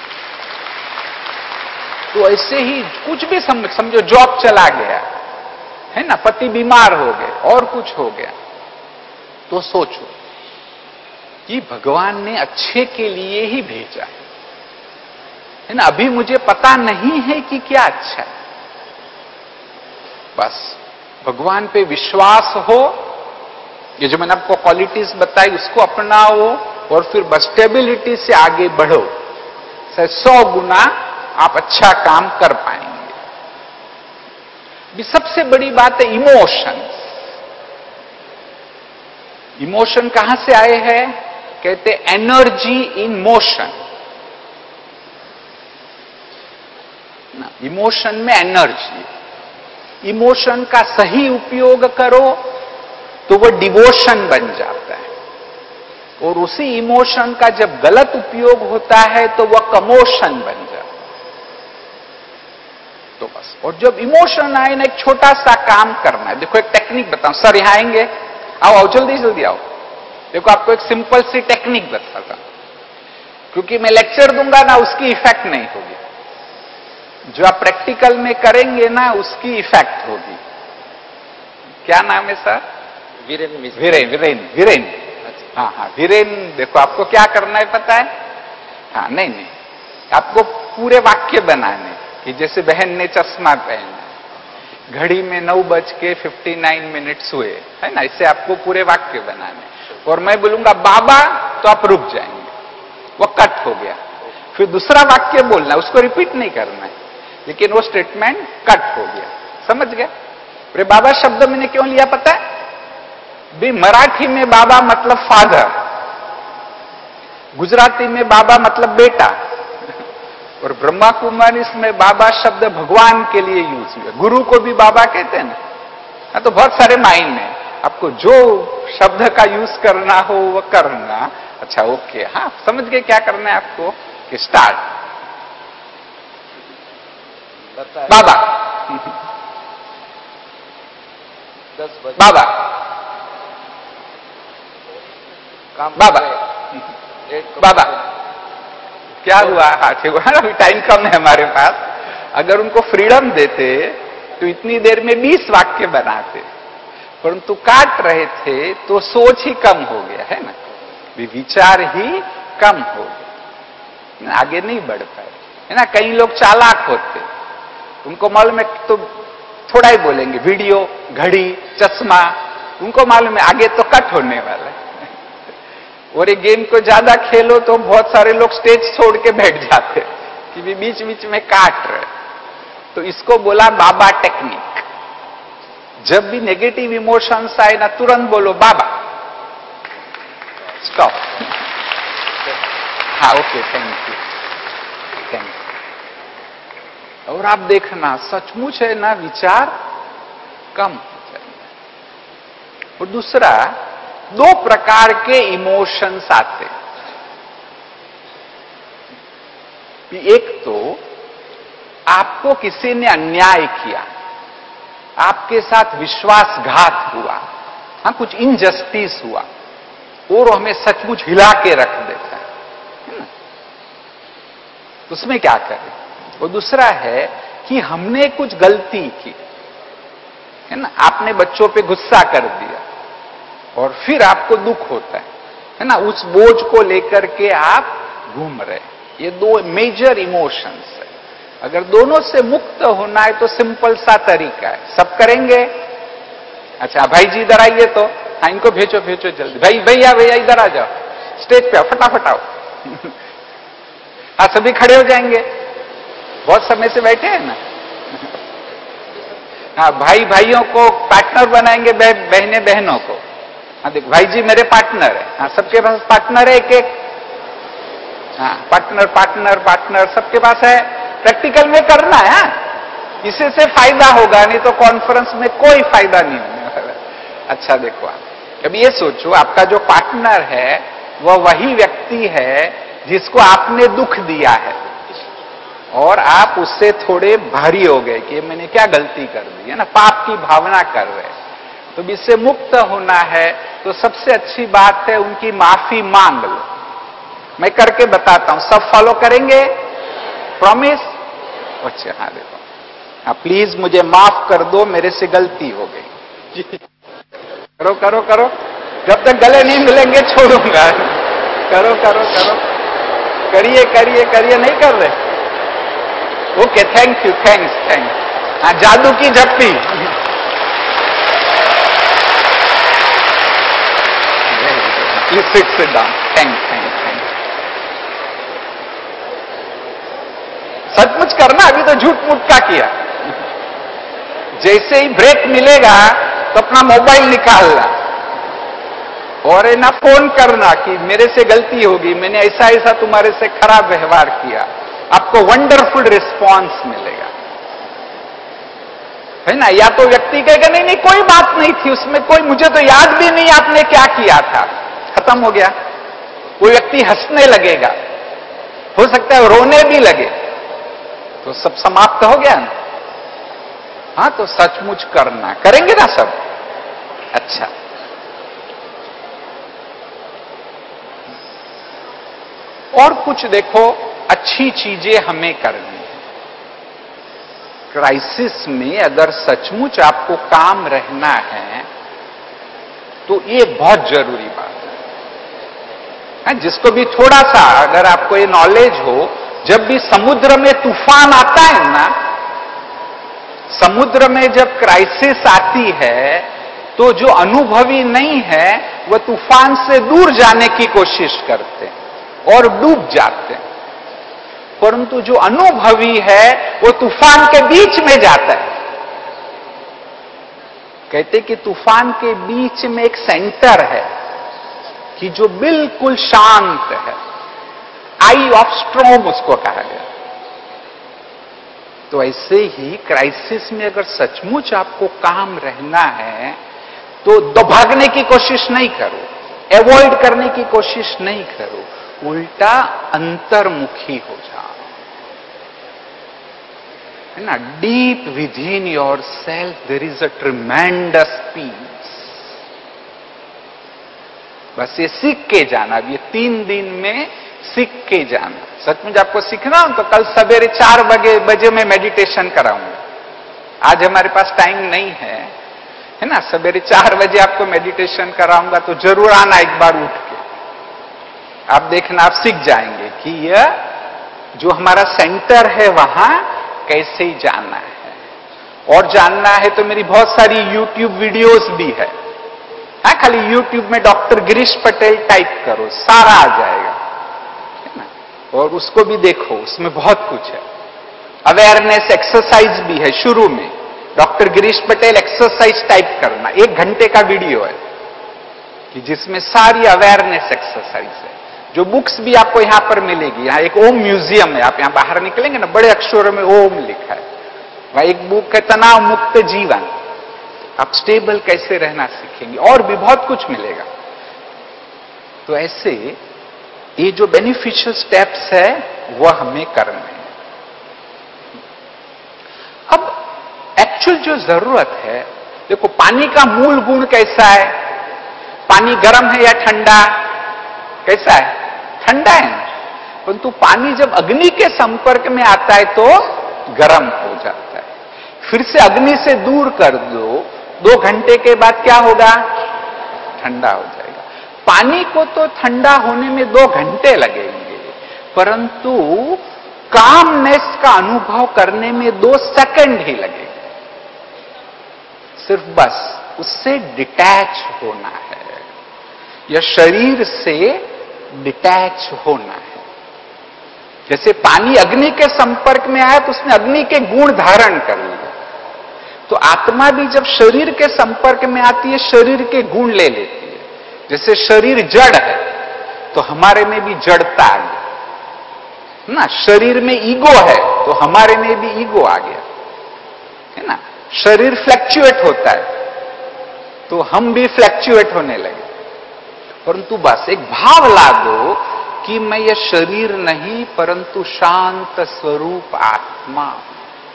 तो ऐसे ही कुछ भी समझो, जॉब चला गया है ना, पति बीमार हो गए और कुछ हो गया, तो सोचो कि भगवान ने अच्छे के लिए ही भेजा है, है ना। अभी मुझे पता नहीं है कि क्या अच्छा है, बस भगवान पे विश्वास हो, ये जो मैंने आपको क्वालिटीज बताई उसको अपनाओ, और फिर बस स्टेबिलिटी से आगे बढ़ो, से सौ गुना आप अच्छा काम कर पाएंगे। भी सबसे बड़ी बात है इमोशन। इमोशन कहां से आए हैं, कहते एनर्जी इन मोशन। इमोशन में एनर्जी, इमोशन का सही उपयोग करो तो वह डिवोशन बन जाता है, और उसी इमोशन का जब गलत उपयोग होता है तो वह कमोशन बन जाता है। तो बस, और जब इमोशन आए ना, एक छोटा सा काम करना है। देखो एक टेक्निक बताऊं, सर यहां आएंगे, आओ आओ जल्दी जल्दी आओ। देखो आपको एक सिंपल सी टेक्निक बताता हूं, क्योंकि मैं लेक्चर दूंगा ना उसकी इफेक्ट नहीं होगी, जो आप प्रैक्टिकल में करेंगे ना उसकी इफेक्ट होगी। क्या नाम है सर? वीरेन मिश्रा। वीरेन वीरेन वीरेन हाँ हाँ वीरेन। देखो आपको क्या करना है पता है, हाँ नहीं नहीं, आपको पूरे वाक्य बनाने कि जैसे बहन ने चश्मा पहना, घड़ी में नौ बज के फिफ्टी नाइन मिनट्स हुए, है ना, इससे आपको पूरे वाक्य बनाने। और मैं बोलूंगा बाबा, तो आप रुक जाएंगे, वो कट हो गया। फिर दूसरा वाक्य बोलना, उसको रिपीट नहीं करना है, लेकिन वो स्टेटमेंट कट हो गया। समझ गए? अरे बाबा शब्द मैंने क्यों लिया पता है? भी मराठी में बाबा मतलब फादर, गुजराती में बाबा मतलब बेटा, और ब्रह्मा कुमारी में बाबा शब्द भगवान के लिए यूज हुआ। गुरु को भी बाबा कहते हैं ना। हाँ, तो बहुत सारे माइंड में आपको जो शब्द का यूज करना हो वो करना। अच्छा, ओके, हाँ समझ गए क्या करना है आपको कि स्टार्ट बाबा। बाबा बाबा बाबा क्या हुआ? हाँ ठीक हुआ, अभी टाइम कम है हमारे पास। अगर उनको फ्रीडम देते तो इतनी देर में बीस वाक्य बनाते, परंतु काट रहे थे तो सोच ही कम हो गया, है ना, विचार ही कम हो गया, आगे नहीं बढ़ पाए, है ना। कई लोग चालाक होते, उनको मालूम है तो थोड़ा ही बोलेंगे, वीडियो, घड़ी, चश्मा, उनको मालूम है आगे तो कट होने वाला है। और ये गेम को ज्यादा खेलो तो बहुत सारे लोग स्टेज छोड़ के बैठ जाते कि भी बीच बीच में काट रहे। तो इसको बोला बाबा टेक्निक। जब भी नेगेटिव इमोशंस आए ना, तुरंत बोलो बाबा, स्टॉप। हाँ okay, thank you, thank you. और आप देखना सचमुच है ना, विचार कम हो जाएगा। और दूसरा, दो प्रकार के इमोशंस आते। एक तो आपको किसी ने अन्याय किया, आपके साथ विश्वासघात हुआ, हाँ कुछ इनजस्टिस हुआ, और हमें सचमुच हिला के रख देता है ना, उसमें क्या करें। और दूसरा है कि हमने कुछ गलती की, है ना, आपने बच्चों पे गुस्सा कर दिया और फिर आपको दुख होता है, है ना, उस बोझ को लेकर के आप घूम रहे। ये दो मेजर इमोशंस है। अगर दोनों से मुक्त होना है तो सिंपल सा तरीका है, सब करेंगे। अच्छा भाई जी इधर आइए, तो हाँ इनको भेजो भेजो जल्दी, भाई भैया भैया इधर आ जाओ, स्टेज पे आओ, फटाफट आओ। हाँ सभी खड़े हो जाएंगे, बहुत समय से बैठे हैं ना। हाँ भाई भाइयों को पार्टनर बनाएंगे, बहने बहनों को। हाँ देखो भाई जी मेरे पार्टनर है, हाँ सबके पास पार्टनर है एक एक, हाँ पार्टनर पार्टनर पार्टनर सबके पास है। प्रैक्टिकल में करना है, हाँ इससे से फायदा होगा, नहीं तो कॉन्फ्रेंस में कोई फायदा नहीं होने वाला। अच्छा देखो, आप अब ये सोचो, आपका जो पार्टनर है वह वही व्यक्ति है जिसको आपने दुख दिया है, और आप उससे थोड़े भारी हो गए कि मैंने क्या गलती कर दी, है ना, पाप की भावना कर रहे। तो इससे मुक्त होना है तो सबसे अच्छी बात है उनकी माफी मांग लो। मैं करके बताता हूं, सब फॉलो करेंगे, प्रॉमिस। अच्छा हाँ देखो, हाँ प्लीज मुझे माफ कर दो, मेरे से गलती हो गई। करो करो करो, जब तक गले नहीं मिलेंगे छोड़ूंगा। करो करो करो, करिए करिए करिए, नहीं कर रहे? Okay thank you, thanks thanks. हाँ जादू की झप्पी। Please sit sit down, thanks thanks thanks. सचमुच करना, अभी तो झूठ मूठ का किया। जैसे ही ब्रेक मिलेगा तो अपना मोबाइल निकालना और है ना फोन करना कि मेरे से गलती होगी, मैंने ऐसा ऐसा तुम्हारे से खराब व्यवहार किया। आपको वंडरफुल रिस्पॉन्स मिलेगा, है ना। या तो व्यक्ति कहेगा नहीं नहीं कोई बात नहीं थी उसमें, कोई मुझे तो याद भी नहीं आपने क्या किया था, खत्म हो गया। कोई व्यक्ति हंसने लगेगा, हो सकता है रोने भी लगे, तो सब समाप्त हो गया ना। हाँ तो सचमुच करना, करेंगे ना सब? अच्छा और कुछ देखो, अच्छी चीजें हमें करनी है। क्राइसिस में अगर सचमुच आपको काम रहना है तो ये बहुत जरूरी बात है। जिसको भी थोड़ा सा अगर आपको ये नॉलेज हो, जब भी समुद्र में तूफान आता है ना, समुद्र में जब क्राइसिस आती है तो जो अनुभवी नहीं है वह तूफान से दूर जाने की कोशिश करते हैं और डूब जाते हैं, परंतु जो अनुभवी है वो तूफान के बीच में जाता है। कहते कि तूफान के बीच में एक सेंटर है कि जो बिल्कुल शांत है, आई ऑफ स्ट्रोम उसको कहा गया। तो ऐसे ही क्राइसिस में अगर सचमुच आपको काम रहना है तो दबागने की कोशिश नहीं करो, अवॉइड करने की कोशिश नहीं करो, उल्टा अंतर्मुखी हो जाओ, है ना। Deep within yourself there is a tremendous peace. बस ये सीख के जाना, अब ये तीन दिन में सीख के जाना। सचमुच आपको सीखना हो तो कल सवेरे चार बजे बजे मैं मेडिटेशन कराऊंगा। आज हमारे पास टाइम नहीं है, है ना। सवेरे चार बजे आपको मेडिटेशन कराऊंगा तो जरूर आना एक बार उठ के। आप देखना, आप सीख जाएंगे कि यह जो हमारा सेंटर है वहां कैसे जाना है। और जानना है तो मेरी बहुत सारी यूट्यूब वीडियोस भी है। हाँ, खाली यूट्यूब में डॉक्टर गिरीश पटेल टाइप करो, सारा आ जाएगा, है ना। और उसको भी देखो, उसमें बहुत कुछ है। अवेयरनेस एक्सरसाइज भी है शुरू में, doctor Girish Patel exercise type करना, एक घंटे का वीडियो है कि जिसमें सारी अवेयरनेस एक्सरसाइज है। जो बुक्स भी आपको यहां पर मिलेगी, यहां एक ओम म्यूजियम है, आप यहां बाहर निकलेंगे ना, बड़े अक्षरों में ओम लिखा है। वहां एक बुक है तनाव मुक्त जीवन, आप स्टेबल कैसे रहना सीखेंगे, और भी बहुत कुछ मिलेगा। तो ऐसे ये जो बेनिफिशियल स्टेप्स है वह हमें करने हैं। अब एक्चुअल जो जरूरत है, देखो पानी का मूल गुण कैसा है? पानी गर्म है या ठंडा? कैसा है? ठंडा है। परंतु पानी जब अग्नि के संपर्क में आता है तो गर्म हो जाता है। फिर से अग्नि से दूर कर दो, दो घंटे के बाद क्या होगा? ठंडा हो जाएगा। पानी को तो ठंडा होने में दो घंटे लगेंगे, परंतु कामनेस का अनुभव करने में दो सेकंड ही लगेंगे। सिर्फ बस उससे डिटैच होना है, या शरीर से डिटैच होना है। जैसे पानी अग्नि के संपर्क में आया तो उसने अग्नि के गुण धारण कर लिए, तो आत्मा भी जब शरीर के संपर्क में आती है शरीर के गुण ले लेती है। जैसे शरीर जड़ है तो हमारे में भी जड़ता आ गई ना, शरीर में ईगो है तो हमारे में भी ईगो आ गया, है ना। शरीर फ्लैक्चुएट होता है तो हम भी फ्लैक्चुएट होने लगे। परंतु बस एक भाव ला दो कि मैं ये शरीर नहीं परंतु शांत स्वरूप आत्मा हूं।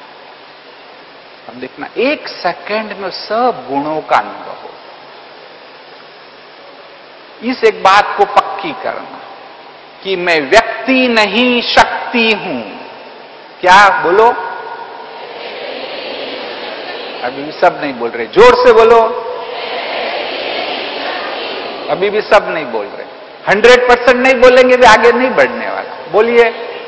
अब देखना, एक सेकंड में सब गुणों का अनुभव हो। इस एक बात को पक्की करना कि मैं व्यक्ति नहीं शक्ति हूं। क्या बोलो? अभी भी सब नहीं बोल रहे, जोर से बोलो। अभी भी सब नहीं बोल रहे। हंड्रेड परसेंट नहीं बोलेंगे भी आगे नहीं बढ़ने वाला। बोलिए।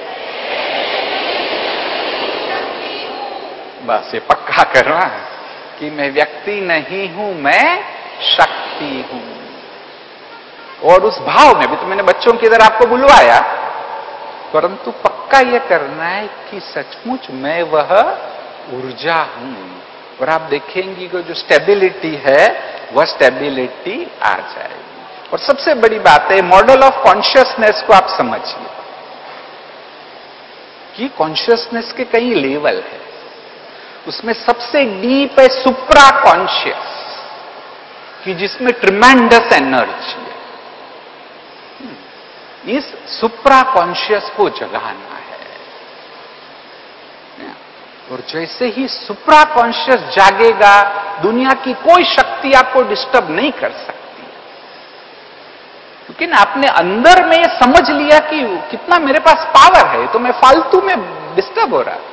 बस ये पक्का करना कि मैं व्यक्ति नहीं हूं, मैं शक्ति हूं। और उस भाव में भी तो मैंने बच्चों की तरह आपको बुलवाया, परंतु पक्का यह करना है कि सचमुच मैं वह ऊर्जा हूं। और आप देखेंगे कि जो स्टेबिलिटी है वह स्टेबिलिटी आ जाएगी। और सबसे बड़ी बात है, मॉडल ऑफ कॉन्शियसनेस को आप समझिए कि कॉन्शियसनेस के कई लेवल है। उसमें सबसे डीप है सुप्रा कॉन्शियस, कि जिसमें ट्रिमेंडस एनर्जी है। इस सुप्रा कॉन्शियस को जगाना है। और जैसे ही सुप्रा कॉन्शियस जागेगा, दुनिया की कोई शक्ति आपको डिस्टर्ब नहीं कर सकती, क्योंकि ना आपने अंदर में ये समझ लिया कि कितना मेरे पास पावर है, तो मैं फालतू में डिस्टर्ब हो रहा।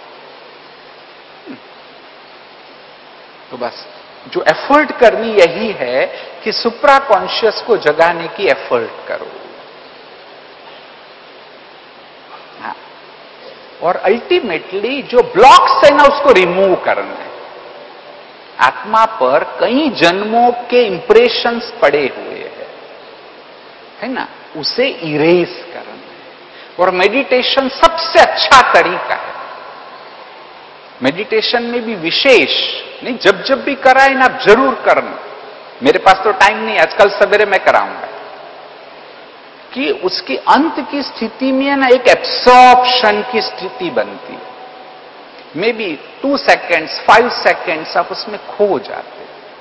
तो बस जो एफर्ट करनी यही है कि सुप्रा कॉन्शियस को जगाने की एफर्ट करो। हाँ। और अल्टीमेटली जो ब्लॉक्स है ना उसको रिमूव करना है। आत्मा पर कई जन्मों के इंप्रेशंस पड़े हुए हैं, है ना, उसे इरेज करना है। और मेडिटेशन सबसे अच्छा तरीका है। मेडिटेशन में भी विशेष नहीं, जब जब भी कराए ना आप जरूर करना। मेरे पास तो टाइम नहीं, आजकल सवेरे मैं कराऊंगा, कि उसकी अंत की स्थिति में ना एक एब्सॉर्प्शन की स्थिति बनती है। Maybe two seconds five seconds आप उसमें खो जाते।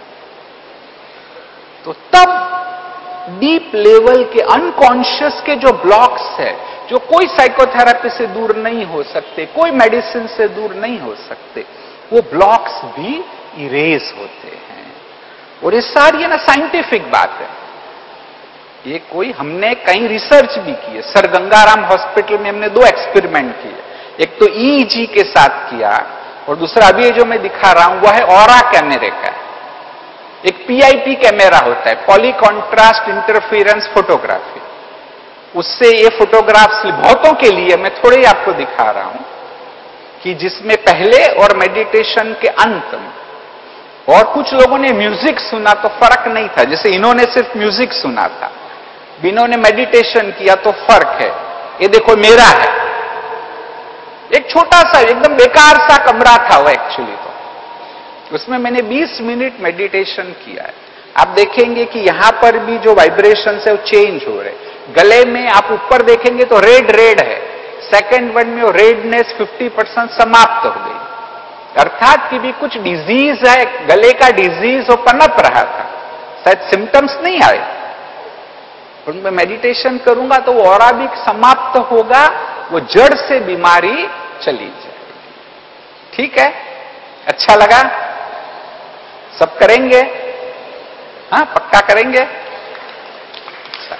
तो तब डीप लेवल के अनकॉन्शियस के जो ब्लॉक्स है, जो कोई साइकोथेरेपी से दूर नहीं हो सकते, कोई मेडिसिन से दूर नहीं हो सकते, वो ब्लॉक्स भी इरेज होते हैं। और ये सारी है ना साइंटिफिक बात है। ये कोई हमने कई रिसर्च भी की है। सर गंगाराम हॉस्पिटल में हमने दो एक्सपेरिमेंट किए। एक तो ईईजी के साथ किया और दूसरा अभी जो मैं दिखा रहा हूं वह है ऑरा कैमरे का। एक पीआईपी कैमरा होता है, पॉली कॉन्ट्रास्ट इंटरफेरेंस फोटोग्राफी। उससे ये फोटोग्राफ्स बहुतों के लिए, मैं थोड़े ही आपको दिखा रहा हूं, कि जिसमें पहले और मेडिटेशन के अंत में, और कुछ लोगों ने म्यूजिक सुना तो फर्क नहीं था, जैसे इन्होंने सिर्फ म्यूजिक सुना था, इन्होंने मेडिटेशन किया तो फर्क है। ये देखो मेरा है, एक छोटा सा एकदम बेकार सा कमरा था वो एक्चुअली, तो उसमें मैंने बीस मिनट मेडिटेशन किया है। आप देखेंगे कि यहां पर भी जो वाइब्रेशन है वो चेंज हो रहे। गले में आप ऊपर देखेंगे तो रेड रेड है, सेकेंड वन में वो रेडनेस फिफ्टी परसेंट समाप्त हो गई। अर्थात कि भी कुछ डिजीज है, गले का डिजीज वो पनप रहा था, शायद सिम्टम्स नहीं आए। मैं मेडिटेशन करूंगा तो वो ऑरा भी समाप्त होगा, वो जड़ से बीमारी चली जाएगी। ठीक है, अच्छा लगा? सब करेंगे? हाँ, पक्का करेंगे? अच्छा।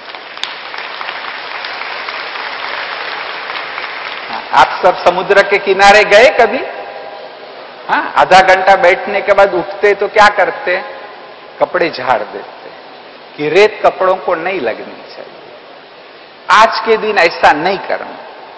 हाँ, आप सब समुद्र के किनारे गए कभी? हाँ, आधा घंटा बैठने के बाद उठते तो क्या करते? कपड़े झाड़ देते कि रेत कपड़ों को नहीं लगनी चाहिए। आज के दिन ऐसा नहीं करना।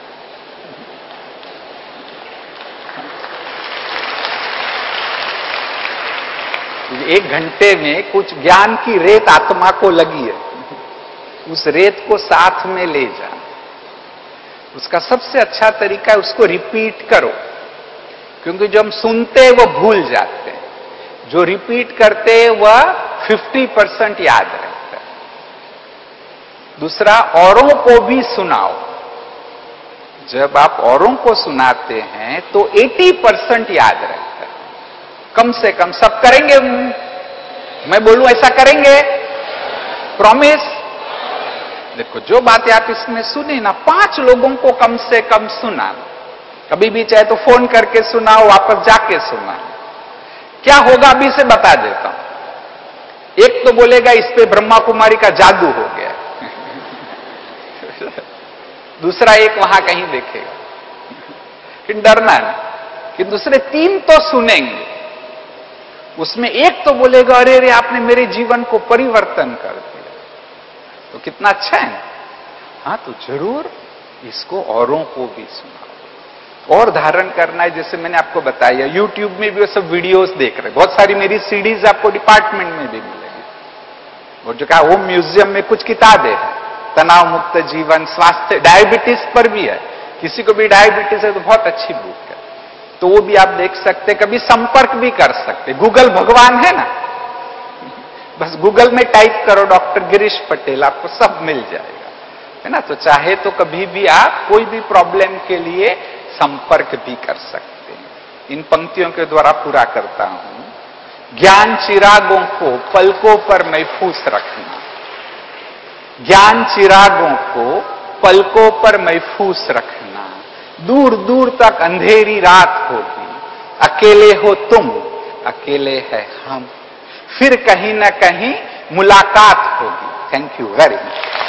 एक घंटे में कुछ ज्ञान की रेत आत्मा को लगी है, उस रेत को साथ में ले जाना। उसका सबसे अच्छा तरीका है उसको रिपीट करो, क्योंकि जो हम सुनते वो भूल जाते हैं, जो रिपीट करते वह फिफ्टी परसेंट याद रहता है। दूसरा, औरों को भी सुनाओ। जब आप औरों को सुनाते हैं तो अस्सी परसेंट याद रहता है, कम से कम। सब करेंगे? मैं बोलूं ऐसा करेंगे? प्रॉमिस? देखो, जो बातें आप इसमें सुने ना, पांच लोगों को कम से कम सुना। कभी भी चाहे तो फोन करके सुनाओ, वापस जाके सुनाओ। क्या होगा अभी से बता देता हूं। एक तो बोलेगा इस पे ब्रह्मा कुमारी का जादू हो गया। दूसरा एक वहां कहीं देखेगा, कि डरना नहीं। कि दूसरे तीन तो सुनेंगे, उसमें एक तो बोलेगा अरे रे आपने मेरे जीवन को परिवर्तन कर दिया। तो कितना अच्छा है। हाँ, तो जरूर इसको औरों को भी सुनाओ और धारण करना है। जैसे मैंने आपको बताया, यूट्यूब में भी वो सब वीडियोस देख रहे, बहुत सारी मेरी सीडीज आपको डिपार्टमेंट में भी मिलेगी। और जो कहा होम म्यूजियम में कुछ किताबें हैं, तनाव मुक्त जीवन, स्वास्थ्य, डायबिटीज पर भी है। किसी को भी डायबिटीज है तो बहुत अच्छी बुक है, तो वो भी आप देख सकते। कभी संपर्क भी कर सकते। गूगल भगवान है ना, बस गूगल में टाइप करो डॉक्टर गिरीश पटेल, आपको सब मिल जाएगा, है ना। तो चाहे तो कभी भी आप कोई भी प्रॉब्लम के लिए संपर्क भी कर सकते हैं। इन पंक्तियों के द्वारा पूरा करता हूं। ज्ञान चिरागों को पलकों पर महफूज रखना, ज्ञान चिरागों को पलकों पर महफूज रखना। दूर दूर तक अंधेरी रात होगी, अकेले हो तुम, अकेले है हम, फिर कहीं ना कहीं मुलाकात होगी। Thank you very much.